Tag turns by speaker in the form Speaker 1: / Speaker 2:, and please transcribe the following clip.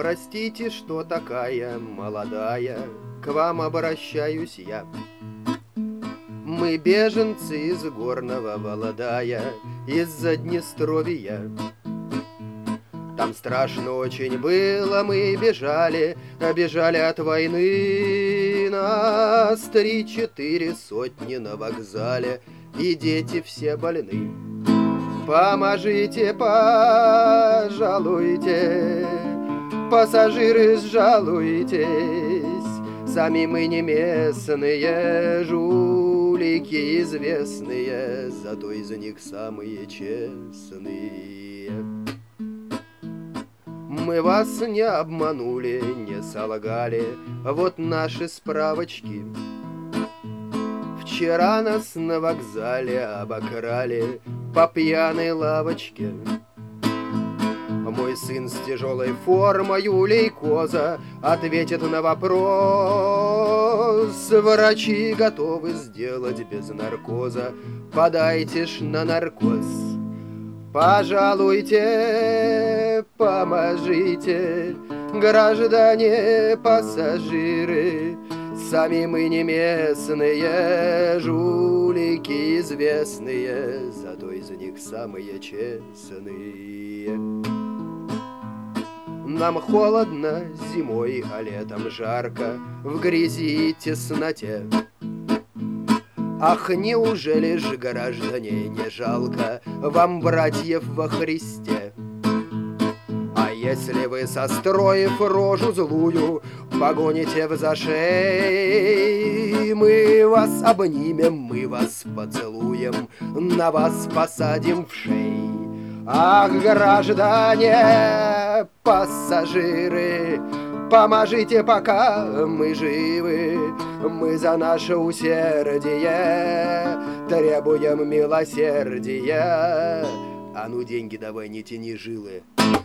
Speaker 1: Простите, что такая молодая, к вам обращаюсь я. Мы беженцы из горного Валдая, из-за Днестровья. Там страшно очень было, мы бежали от войны. Нас 3-4 сотни на вокзале, и дети все больны. Поможите, пожалуйте, пассажиры, сжалуйтесь. Сами мы не местные, жулики известные, зато из них самые честные. Мы вас не обманули, не солгали, вот наши справочки. Вчера нас на вокзале обокрали по пьяной лавочке. Мой сын с тяжелой формой лейкоза ответит на вопрос. Врачи готовы сделать без наркоза, подайте ж на наркоз. Пожалуйте, поможите, граждане пассажиры. Сами мы не местные, жулики известные, зато из них самые честные. Нам холодно зимой, а летом жарко, в грязи и тесноте. Ах, неужели ж, граждане, не жалко вам братьев во Христе? А если вы, состроив рожу злую, погоните в зашей, мы вас обнимем, мы вас поцелуем, на вас посадим в шей. Ах, граждане, пассажиры, поможите, пока мы живы. Мы за наше усердие требуем милосердия. А ну, деньги давай, не тяни жилы.